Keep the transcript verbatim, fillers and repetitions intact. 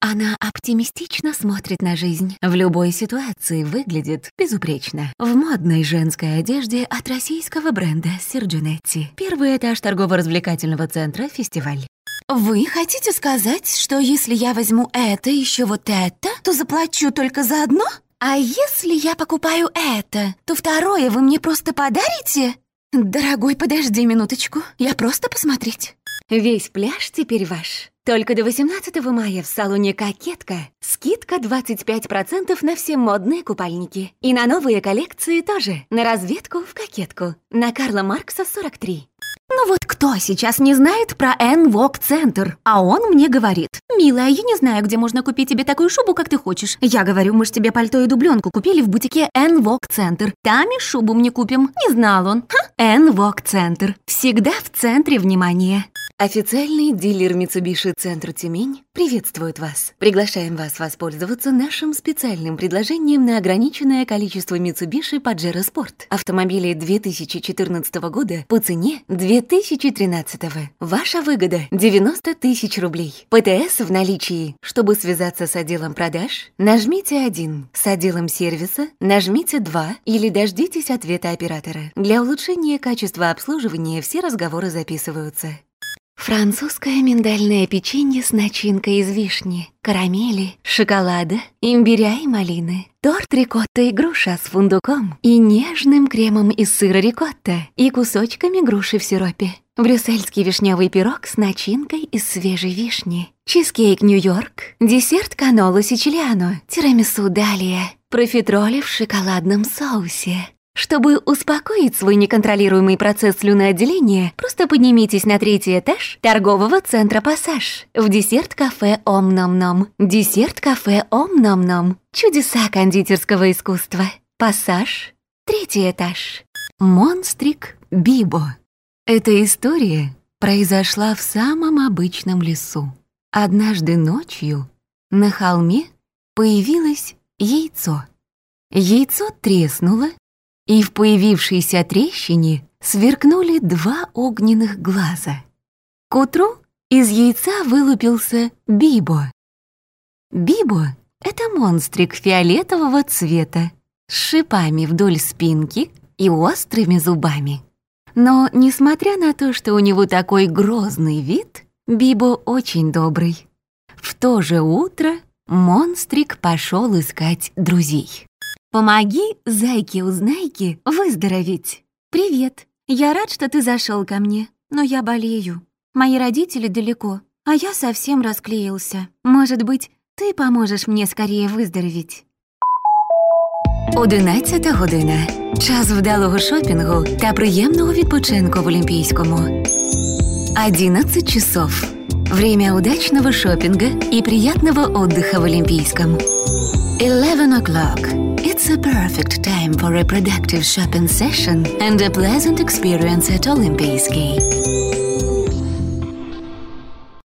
Она оптимистично смотрит на жизнь. В любой ситуации выглядит безупречно. В модной женской одежде от российского бренда Sergiunetti. Первый этаж торгово-развлекательного центра «Фестиваль». Вы хотите сказать, что если я возьму это и еще вот это, то заплачу только за одно? А если я покупаю это, то второе вы мне просто подарите? Дорогой, подожди минуточку, я просто посмотреть. Весь пляж теперь ваш. Только до восемнадцатого мая в салоне «Кокетка» скидка двадцать пять процентов на все модные купальники. И на новые коллекции тоже. На разведку в «Кокетку». На Карла Маркса сорок три. Ну вот кто сейчас не знает про Н-Вок Центр? А он мне говорит: «Милая, я не знаю, где можно купить тебе такую шубу, как ты хочешь». Я говорю: «Мы ж тебе пальто и дубленку купили в бутике Н-Вок Центр. Там и шубу мне купим». Не знал он. Ха! Н-Вок Центр. Всегда в центре внимания. Официальный дилер Mitsubishi Центр Тюмень приветствует вас. Приглашаем вас воспользоваться нашим специальным предложением на ограниченное количество Mitsubishi Pajero Sport. Автомобили две тысячи четырнадцатого года по цене две тысячи тринадцатого. Ваша выгода – девяносто тысяч рублей. ПТС в наличии. Чтобы связаться с отделом продаж, нажмите один. С отделом сервиса нажмите два или дождитесь ответа оператора. Для улучшения качества обслуживания все разговоры записываются. Французское миндальное печенье с начинкой из вишни, карамели, шоколада, имбиря и малины. Торт рикотта и груша с фундуком и нежным кремом из сыра рикотта и кусочками груши в сиропе. Брюссельский вишневый пирог с начинкой из свежей вишни. Чизкейк Нью-Йорк, десерт каноло сицилиано, тирамису далия, профитроли в шоколадном соусе. Чтобы успокоить свой неконтролируемый процесс слюноотделения, просто поднимитесь на третий этаж торгового центра «Пассаж» в десерт-кафе «Ом-Ном-Ном». Десерт-кафе «Ом-Ном-Ном». Чудеса кондитерского искусства. «Пассаж», третий этаж. Монстрик Бибо. Эта история произошла в самом обычном лесу. Однажды ночью на холме появилось яйцо. Яйцо треснуло, и в появившейся трещине сверкнули два огненных глаза. К утру из яйца вылупился Бибо. Бибо — это монстрик фиолетового цвета с шипами вдоль спинки и острыми зубами. Но, несмотря на то, что у него такой грозный вид, Бибо очень добрый. В то же утро монстрик пошел искать друзей. «Помоги, зайке-узнайке, выздороветь!» «Привет, я рад, что ты зашел ко мне, но я болею. Мои родители далеко, а я совсем расклеился. Может быть, ти поможеш мені скоріше виздоровіть?» Одинадцята година. Час вдалого шопінгу та приємного відпочинку в Олімпійському. Одиннадцать часов. Время удачного шопинга и приятного отдыха в Олимпийском. Eleven o'clock. It's a perfect time for a productive shopping session and a pleasant experience at Олимпийский.